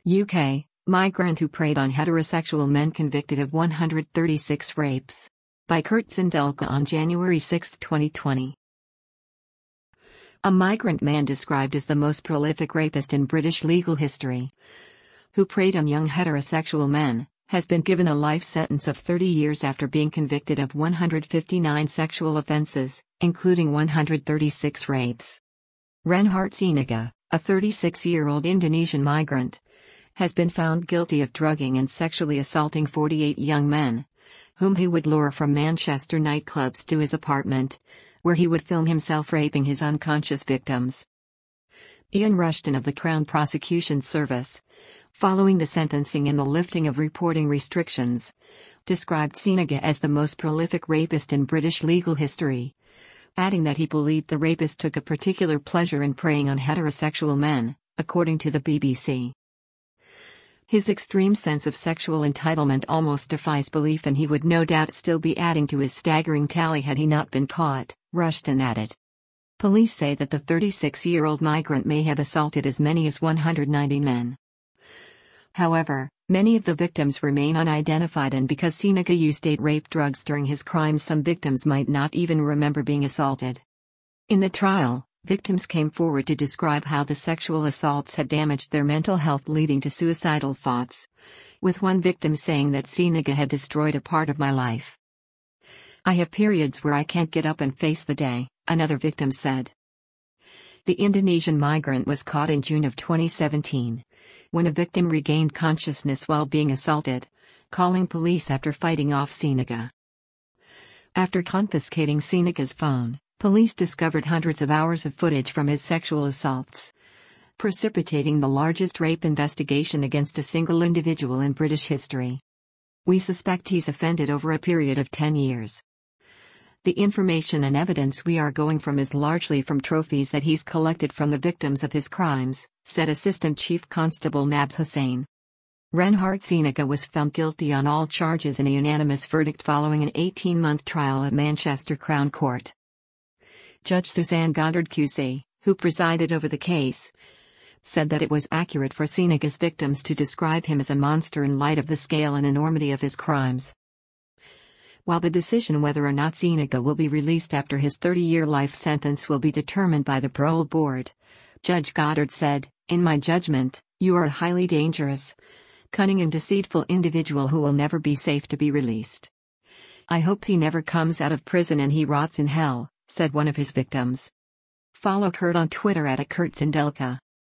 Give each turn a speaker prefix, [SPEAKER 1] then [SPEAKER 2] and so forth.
[SPEAKER 1] UK, migrant who preyed on heterosexual men convicted of 136 rapes. By Kurt Zindelka on January 6, 2020. A migrant man described as the most prolific rapist in British legal history, who preyed on young heterosexual men, has been given a life sentence of 30 years after being convicted of 159 sexual offences, including 136 rapes. Reinhard Sinaga, a 36-year-old Indonesian migrant, has been found guilty of drugging and sexually assaulting 48 young men, whom he would lure from Manchester nightclubs to his apartment, where he would film himself raping his unconscious victims. Ian Rushton of the Crown Prosecution Service, following the sentencing and the lifting of reporting restrictions, described Sinaga as the most prolific rapist in British legal history, adding that he believed the rapist took a particular pleasure in preying on heterosexual men, according to the BBC. His extreme sense of sexual entitlement almost defies belief, and he would no doubt still be adding to his staggering tally had he not been caught, Rushton added. Police say that the 36-year-old migrant may have assaulted as many as 190 men. However, many of the victims remain unidentified, and because Sinaga used 8 rape drugs during his crimes, some victims might not even remember being assaulted. In the trial, victims came forward to describe how the sexual assaults had damaged their mental health, leading to suicidal thoughts, with one victim saying that Sinaga had destroyed a part of my life. I have periods where I can't get up and face the day, another victim said. The Indonesian migrant was caught in June of 2017, when a victim regained consciousness while being assaulted, calling police after fighting off Sinaga. After confiscating Sinaga's phone, police discovered hundreds of hours of footage from his sexual assaults, precipitating the largest rape investigation against a single individual in British history. We suspect he's offended over a period of 10 years. The information and evidence we are going from is largely from trophies that he's collected from the victims of his crimes, said Assistant Chief Constable Mabs Hussain. Reinhard Sinaga was found guilty on all charges in a unanimous verdict following an 18-month trial at Manchester Crown Court. Judge Suzanne Goddard QC, who presided over the case, said that it was accurate for Sinaga's victims to describe him as a monster in light of the scale and enormity of his crimes. While the decision whether or not Sinaga will be released after his 30-year life sentence will be determined by the parole board, Judge Goddard said, "In my judgment, you are a highly dangerous, cunning and deceitful individual who will never be safe to be released. I hope he never comes out of prison and he rots in hell," said one of his victims. Follow Kurt on Twitter @KurtZindelka.